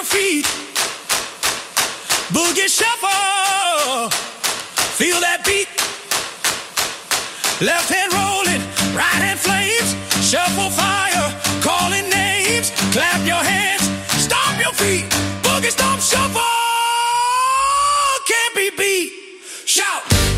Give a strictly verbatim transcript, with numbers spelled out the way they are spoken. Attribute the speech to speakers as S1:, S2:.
S1: feet. Boogie shuffle, feel that beat. Left hand rolling, right hand flames. Shuffle fire, calling names. Clap your hands, stomp your feet. Boogie stomp shuffle, can't be beat. Shout.